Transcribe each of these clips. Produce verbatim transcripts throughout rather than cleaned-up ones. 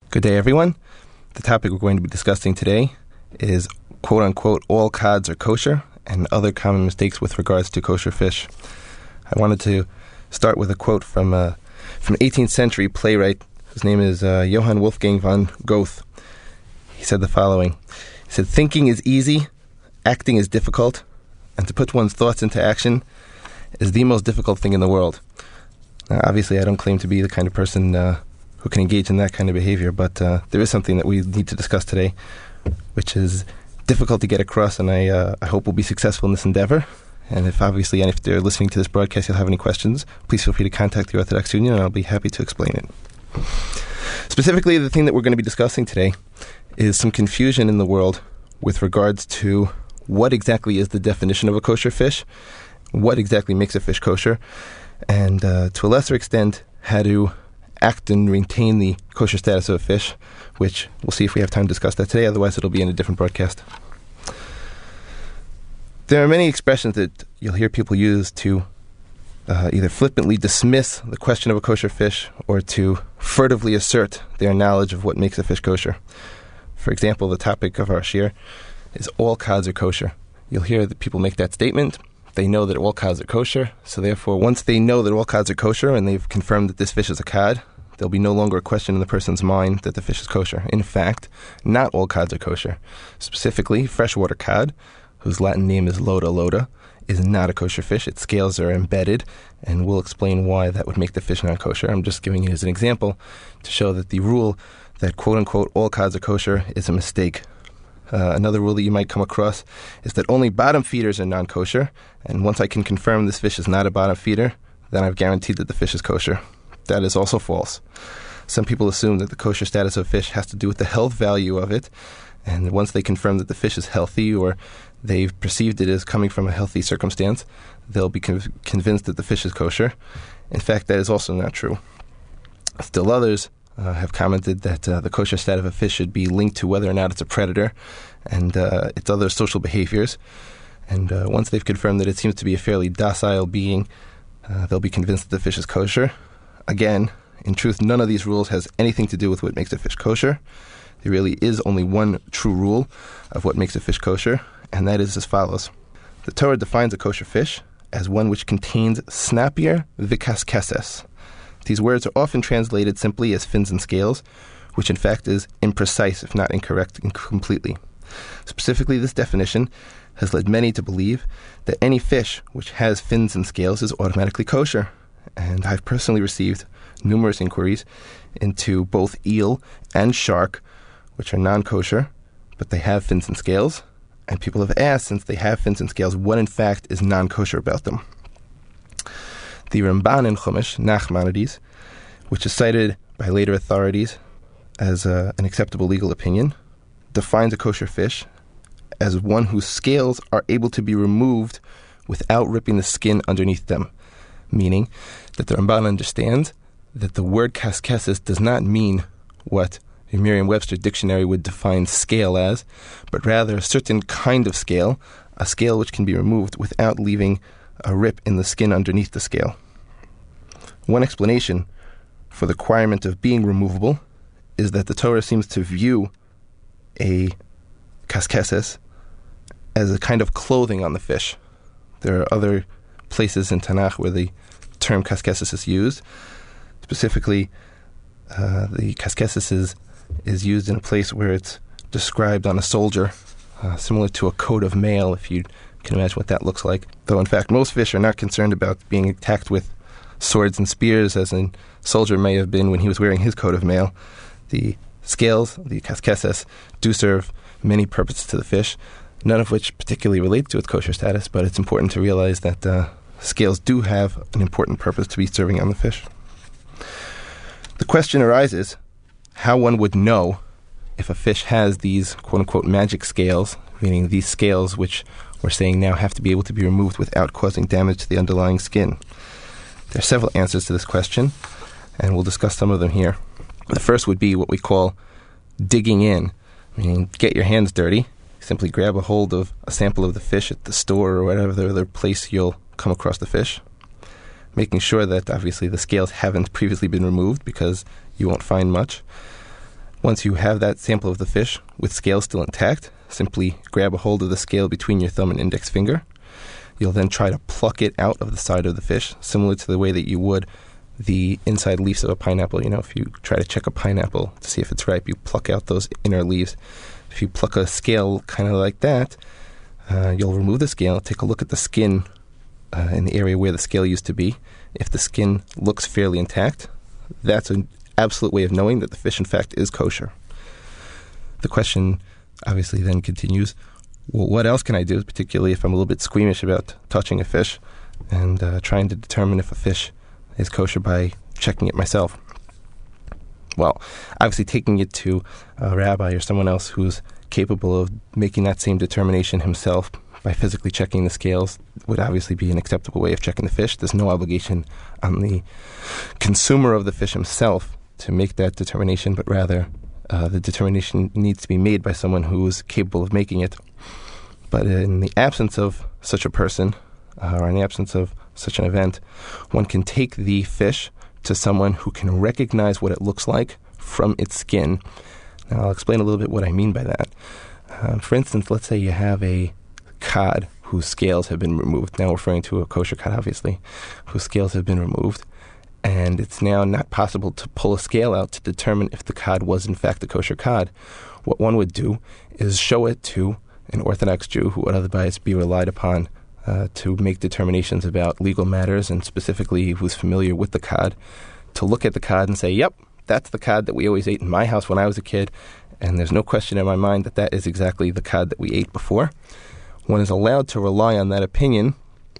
Good day, everyone. The topic we're going to be discussing today is quote-unquote all cods are kosher and other common mistakes with regards to kosher fish. I wanted to start with a quote from uh, from an eighteenth century playwright. His name is uh, Johann Wolfgang von Goethe. He said the following. He said, "Thinking is easy, acting is difficult, and to put one's thoughts into action is the most difficult thing in the world." Now, obviously, I don't claim to be the kind of person uh, who can engage in that kind of behavior, but uh, there is something that we need to discuss today, which is difficult to get across, and I, uh, I hope we'll be successful in this endeavor. And if obviously, and if they're listening to this broadcast, you'll have any questions, please feel free to contact the Orthodox Union, and I'll be happy to explain it. Specifically, the thing that we're going to be discussing today is some confusion in the world with regards to what exactly is the definition of a kosher fish, what exactly makes a fish kosher, and uh, to a lesser extent, how to act and maintain the kosher status of a fish, which we'll see if we have time to discuss that today, otherwise it'll be in a different broadcast. There are many expressions that you'll hear people use to uh, either flippantly dismiss the question of a kosher fish or to furtively assert their knowledge of what makes a fish kosher. For example, the topic of our shir is all cods are kosher. You'll hear that people make that statement. They know that all cods are kosher, so therefore once they know that all cods are kosher and they've confirmed that this fish is a cod, there'll be no longer a question in the person's mind that the fish is kosher. In fact, not all cods are kosher. Specifically, freshwater cod, whose Latin name is Loda loda, is not a kosher fish. Its scales are embedded, and we'll explain why that would make the fish not kosher. I'm just giving you as an example to show that the rule that quote-unquote all cods are kosher is a mistake. Uh, another rule that you might come across is that only bottom feeders are non-kosher, and once I can confirm this fish is not a bottom feeder, then I've guaranteed that the fish is kosher. That is also false. Some people assume that the kosher status of fish has to do with the health value of it, and once they confirm that the fish is healthy or they've perceived it as coming from a healthy circumstance, they'll be conv- convinced that the fish is kosher. In fact, that is also not true. Still others Uh, have commented that uh, the kosher status of a fish should be linked to whether or not it's a predator and uh, its other social behaviors. And uh, once they've confirmed that it seems to be a fairly docile being, uh, they'll be convinced that the fish is kosher. Again, in truth, none of these rules has anything to do with what makes a fish kosher. There really is only one true rule of what makes a fish kosher, and that is as follows. The Torah defines a kosher fish as one which contains snapir vikaskeses. These words are often translated simply as fins and scales, which in fact is imprecise, if not incorrect, completely. Specifically, this definition has led many to believe that any fish which has fins and scales is automatically kosher. And I've personally received numerous inquiries into both eel and shark, which are non-kosher, but they have fins and scales. And people have asked, since they have fins and scales, what in fact is non-kosher about them. The Ramban in Chumash, Nachmanides, which is cited by later authorities as uh, an acceptable legal opinion, defines a kosher fish as one whose scales are able to be removed without ripping the skin underneath them, meaning that the Ramban understands that the word kaskeses does not mean what the Merriam-Webster dictionary would define scale as, but rather a certain kind of scale, a scale which can be removed without leaving a rip in the skin underneath the scale. One explanation for the requirement of being removable is that the Torah seems to view a kaskeses as a kind of clothing on the fish. There are other places in Tanakh where the term kaskeses is used. Specifically, uh, the kaskeses is, is used in a place where it's described on a soldier, uh, similar to a coat of mail, if you can imagine what that looks like. Though, in fact, most fish are not concerned about being attacked with swords and spears, as a soldier may have been when he was wearing his coat of mail. The scales, the kaskeses, do serve many purposes to the fish, none of which particularly relate to its kosher status, but it's important to realize that uh, scales do have an important purpose to be serving on the fish. The question arises how one would know if a fish has these quote-unquote magic scales, meaning these scales which we're saying now have to be able to be removed without causing damage to the underlying skin. There are several answers to this question, and we'll discuss some of them here. The first would be what we call digging in, meaning get your hands dirty. Simply grab a hold of a sample of the fish at the store or whatever other place you'll come across the fish, making sure that obviously the scales haven't previously been removed because you won't find much. Once you have that sample of the fish with scales still intact, simply grab a hold of the scale between your thumb and index finger. You'll then try to pluck it out of the side of the fish, similar to the way that you would the inside leaves of a pineapple. You know, if you try to check a pineapple to see if it's ripe, you pluck out those inner leaves. If you pluck a scale kind of like that, uh, you'll remove the scale, take a look at the skin uh, in the area where the scale used to be. If the skin looks fairly intact, that's an absolute way of knowing that the fish, in fact, is kosher. The question obviously then continues, well, what else can I do, particularly if I'm a little bit squeamish about touching a fish and uh, trying to determine if a fish is kosher by checking it myself? Well, obviously taking it to a rabbi or someone else who's capable of making that same determination himself by physically checking the scales would obviously be an acceptable way of checking the fish. There's no obligation on the consumer of the fish himself to make that determination, but rather uh, the determination needs to be made by someone who is capable of making it. But in the absence of such a person, uh, or in the absence of such an event, one can take the fish to someone who can recognize what it looks like from its skin. Now, I'll explain a little bit what I mean by that. Uh, for instance, let's say you have a cod whose scales have been removed. Now referring to a kosher cod, obviously, whose scales have been removed. And it's now not possible to pull a scale out to determine if the cod was in fact a kosher cod. What one would do is show it to an Orthodox Jew who would otherwise be relied upon uh, to make determinations about legal matters, and specifically who's familiar with the cod, to look at the cod and say, yep, that's the cod that we always ate in my house when I was a kid, and there's no question in my mind that that is exactly the cod that we ate before. One is allowed to rely on that opinion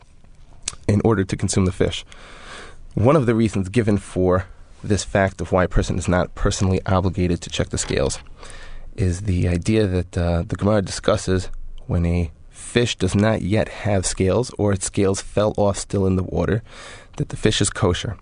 in order to consume the fish. One of the reasons given for this fact of why a person is not personally obligated to check the scales is the idea that uh, the Gemara discusses when a fish does not yet have scales, or its scales fell off still in the water, that the fish is kosher.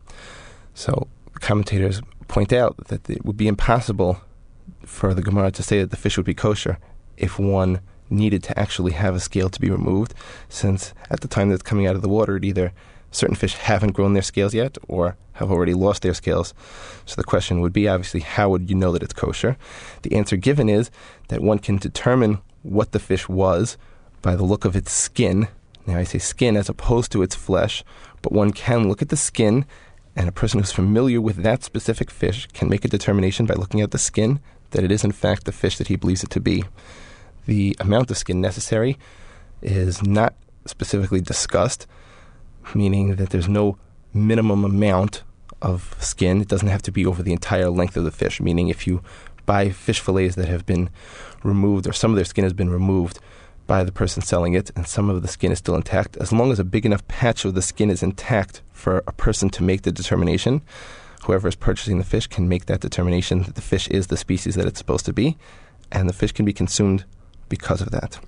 So commentators point out that it would be impossible for the Gemara to say that the fish would be kosher if one needed to actually have a scale to be removed, since at the time that it's coming out of the water, it either certain fish haven't grown their scales yet or have already lost their scales. So the question would be, obviously, how would you know that it's kosher? The answer given is that one can determine what the fish was by the look of its skin. Now, I say skin as opposed to its flesh, but one can look at the skin, and a person who's familiar with that specific fish can make a determination by looking at the skin that it is, in fact, the fish that he believes it to be. The amount of skin necessary is not specifically discussed, meaning that there's no minimum amount of skin. It doesn't have to be over the entire length of the fish, meaning if you buy fish fillets that have been removed, or some of their skin has been removed by the person selling it, and some of the skin is still intact, as long as a big enough patch of the skin is intact for a person to make the determination, whoever is purchasing the fish can make that determination that the fish is the species that it's supposed to be, and the fish can be consumed because of that.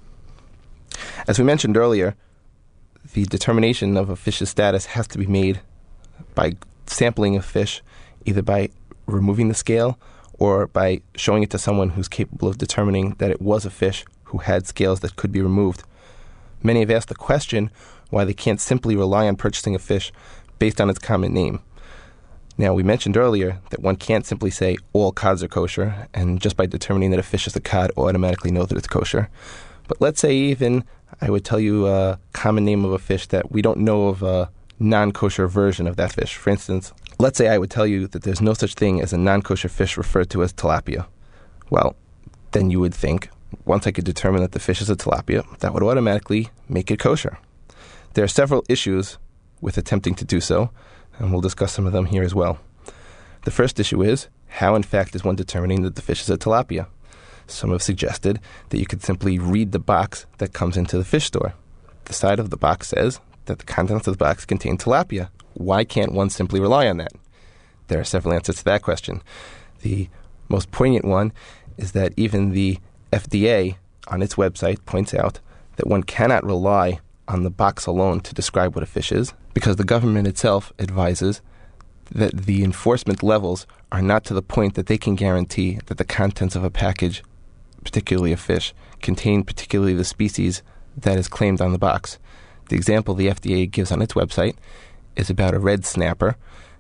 As we mentioned earlier, the determination of a fish's status has to be made by sampling a fish, either by removing the scale or by showing it to someone who's capable of determining that it was a fish who had scales that could be removed. Many have asked the question why they can't simply rely on purchasing a fish based on its common name. Now, we mentioned earlier that one can't simply say all cods are kosher, and just by determining that a fish is a cod automatically know that it's kosher. But let's say even I would tell you a common name of a fish that we don't know of a non-kosher version of that fish. For instance, let's say I would tell you that there's no such thing as a non-kosher fish referred to as tilapia. Well, then you would think, once I could determine that the fish is a tilapia, that would automatically make it kosher. There are several issues with attempting to do so, and we'll discuss some of them here as well. The first issue is, how in fact is one determining that the fish is a tilapia? Some have suggested that you could simply read the box that comes into the fish store. The side of the box says that the contents of the box contain tilapia. Why can't one simply rely on that? There are several answers to that question. The most poignant one is that even the F D A on its website points out that one cannot rely on the box alone to describe what a fish is, because the government itself advises that the enforcement levels are not to the point that they can guarantee that the contents of a package, particularly a fish, contain particularly the species that is claimed on the box. The example the F D A gives on its website is about a red snapper,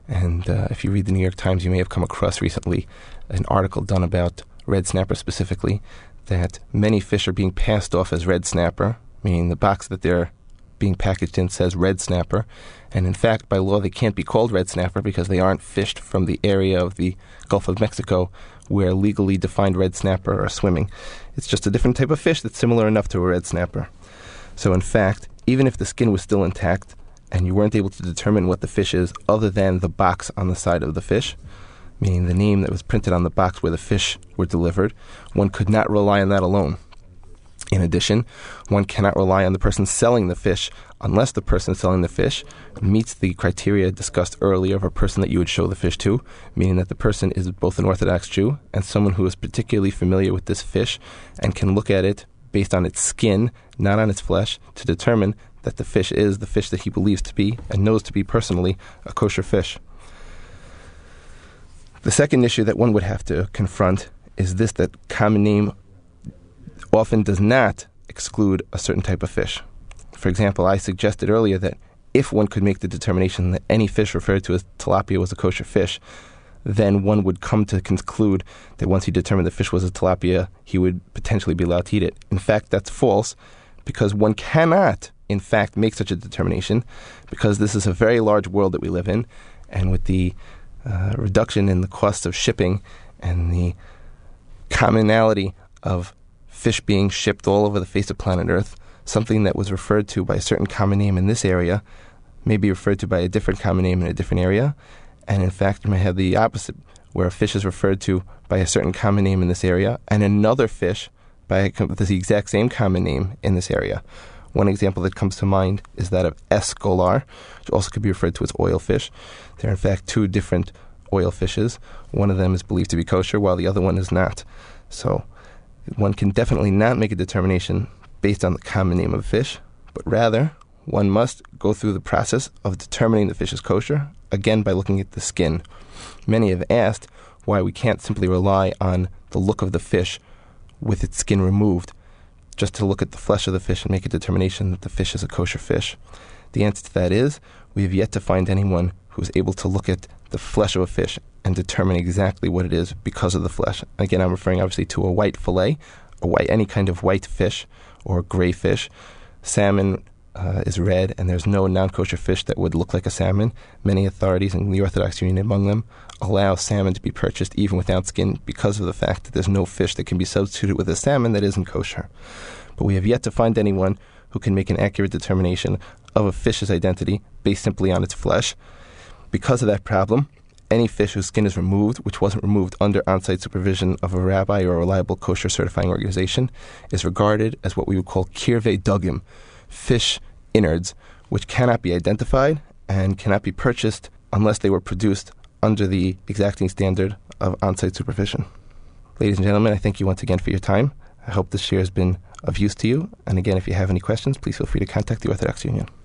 And uh, if you read the New York Times, you may have come across recently an article done about red snapper specifically, that many fish are being passed off as red snapper, meaning the box that they're being packaged in says red snapper. And in fact, by law, they can't be called red snapper because they aren't fished from the area of the Gulf of Mexico where legally defined red snapper are swimming. It's just a different type of fish that's similar enough to a red snapper. So in fact, even if the skin was still intact and you weren't able to determine what the fish is other than the box on the side of the fish, meaning the name that was printed on the box where the fish were delivered, one could not rely on that alone. In addition, one cannot rely on the person selling the fish unless the person selling the fish meets the criteria discussed earlier of a person that you would show the fish to, meaning that the person is both an Orthodox Jew and someone who is particularly familiar with this fish and can look at it based on its skin, not on its flesh, to determine that the fish is the fish that he believes to be and knows to be personally a kosher fish. The second issue that one would have to confront is this, that common name often does not exclude a certain type of fish. For example, I suggested earlier that if one could make the determination that any fish referred to as tilapia was a kosher fish, then one would come to conclude that once he determined the fish was a tilapia, he would potentially be allowed to eat it. In fact, that's false, because one cannot, in fact, make such a determination, because this is a very large world that we live in, and with the uh, reduction in the cost of shipping and the commonality of fish being shipped all over the face of planet Earth, something that was referred to by a certain common name in this area may be referred to by a different common name in a different area. And in fact, you may have the opposite, where a fish is referred to by a certain common name in this area and another fish by the exact same common name in this area. One example that comes to mind is that of escolar, which also could be referred to as oil fish. There are in fact two different oil fishes. One of them is believed to be kosher, while the other one is not. So one can definitely not make a determination based on the common name of a fish, but rather one must go through the process of determining the fish is kosher, again by looking at the skin. Many have asked why we can't simply rely on the look of the fish with its skin removed, just to look at the flesh of the fish and make a determination that the fish is a kosher fish. The answer to that is, we have yet to find anyone who is able to look at the flesh of a fish and determine exactly what it is because of the flesh. Again, I'm referring obviously to a white fillet, a white, any kind of white fish or gray fish. Salmon uh, is red, and there's no non-kosher fish that would look like a salmon. Many authorities, and the Orthodox Union among them, allow salmon to be purchased even without skin because of the fact that there's no fish that can be substituted with a salmon that isn't kosher. But we have yet to find anyone who can make an accurate determination of a fish's identity based simply on its flesh. Because of that problem, any fish whose skin is removed, which wasn't removed under on-site supervision of a rabbi or a reliable kosher certifying organization, is regarded as what we would call kirvei dugim, fish innards, which cannot be identified and cannot be purchased unless they were produced under the exacting standard of on-site supervision. Ladies and gentlemen, I thank you once again for your time. I hope this share has been of use to you. And again, if you have any questions, please feel free to contact the Orthodox Union.